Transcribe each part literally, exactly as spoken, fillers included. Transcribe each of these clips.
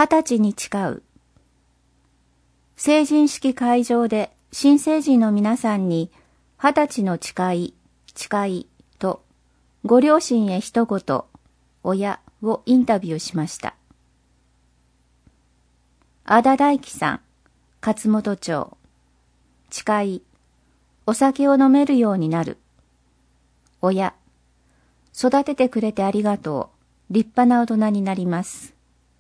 二十歳に誓う。成人式会場で新成人の皆さんに二十歳の誓い、誓いとご両親へ一言、親をインタビューしました。阿田大樹さん、勝本町。誓い、お酒を飲めるようになる。親、育ててくれてありがとう。立派な大人になります。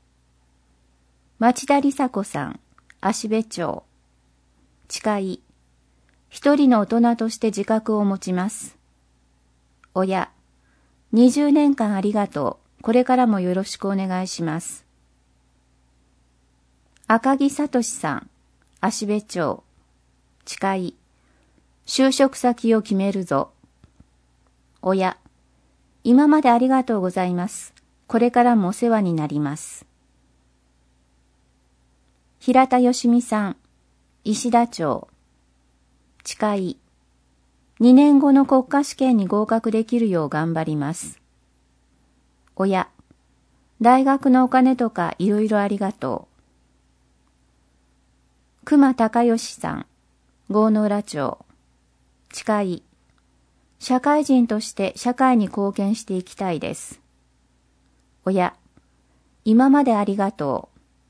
町田梨紗子さん、芦部町。誓い、一人の大人として自覚を持ちます。親、にじゅうねんかんありがとう。これからもよろしくお願いします。赤木聡さん、芦部町。誓い、就職先を決めるぞ。親、今までありがとうございます。これからもお世話になります。平田よしみさん、石田町。誓い、にねんごの国家試験に合格できるよう頑張ります。親、大学のお金とかいろいろありがとう。熊隆義さん、郷野浦町。誓い、社会人として社会に貢献していきたいです。親、今までありがと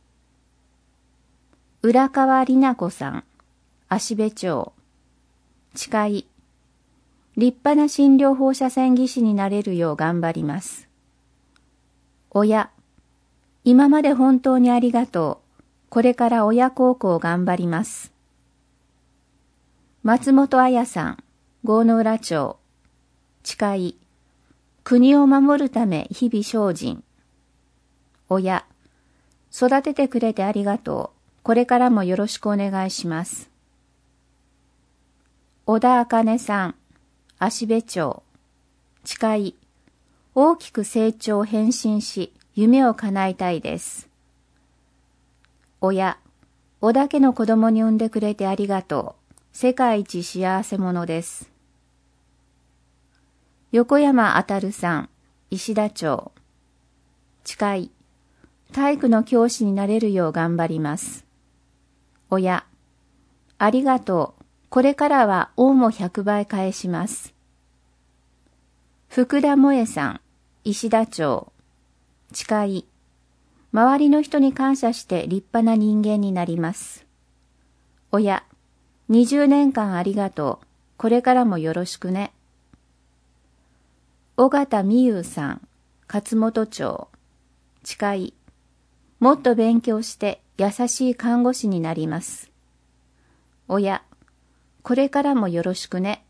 う。浦川里奈子さん、芦部町。誓い、立派な診療放射線技師になれるよう頑張ります。親、今まで本当にありがとう。これから親孝行頑張ります。松本彩さん、郷野浦町。誓い、国を守るため日々精進。親、育ててくれてありがとう。これからもよろしくお願いします。小田茜さん、芦部町。誓い、大きく成長変身し、夢を叶えたいです。親、小田家の子供に産んでくれてありがとう。世界一幸せ者です。横山あたるさん、石田町。誓い、体育の教師になれるよう頑張ります。親、ありがとう。これからは恩も百倍返します。福田萌さん、石田町。誓い、周りの人に感謝して立派な人間になります。親、にじゅうねんかんありがとう。これからもよろしくね。尾形美優さん、勝本町。誓い、もっと勉強して優しい看護師になります。親、これからもよろしくね。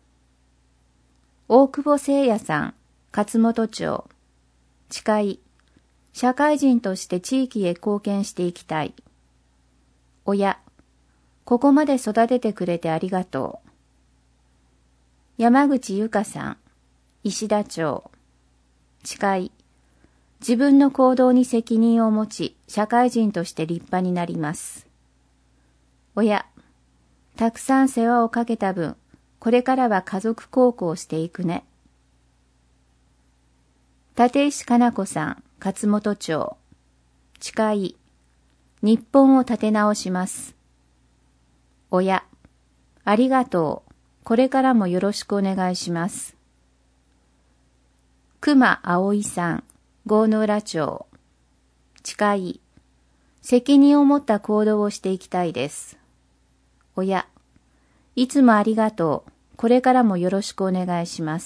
大久保聖也さん、勝本町。誓い、社会人として地域へ貢献していきたい。親、ここまで育ててくれてありがとう。山口由香さん、石田町。誓い、自分の行動に責任を持ち、社会人として立派になります。親、たくさん世話をかけた分、これからは家族孝行していくね。立石かな子さん、勝本町。誓い、日本を立て直します。親、ありがとう。これからもよろしくお願いします。熊葵さん、郷野浦町。誓い、責任を持った行動をしていきたいです。親、いつもありがとう。これからもよろしくお願いします。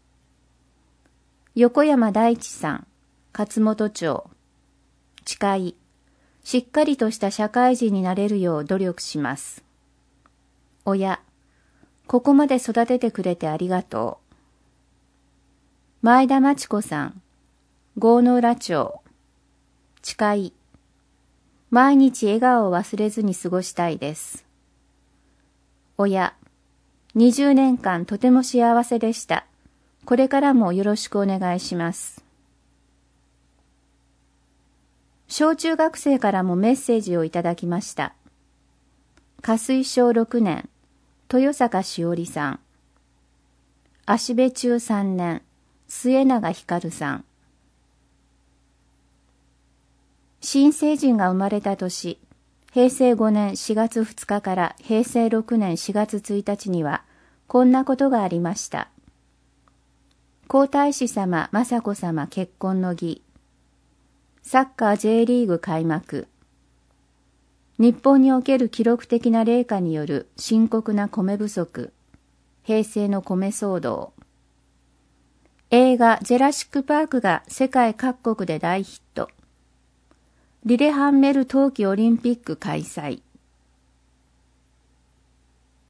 横山大地さん、勝本町。誓い、しっかりとした社会人になれるよう努力します。親、ここまで育ててくれてありがとう。前田真知子さん、郷野浦町。誓い、毎日笑顔を忘れずに過ごしたいです。親、にじゅうねんかんとても幸せでした。これからもよろしくお願いします。小中学生からもメッセージをいただきました。加水小ろくねん、豊坂しおりさん。芦部中さんねん、末永ひかるさん。 新成人が生まれた年、へいせいごねんしがつふつかからへいせいろくねんしがつついたちには、こんなことがありました。皇太子様雅子様結婚の儀、サッカー J リーグ開幕、日本における記録的な冷夏による深刻な米不足、平成の米騒動、映画ジェラシックパークが世界各国で大ヒット、リレハンメル冬季オリンピック開催、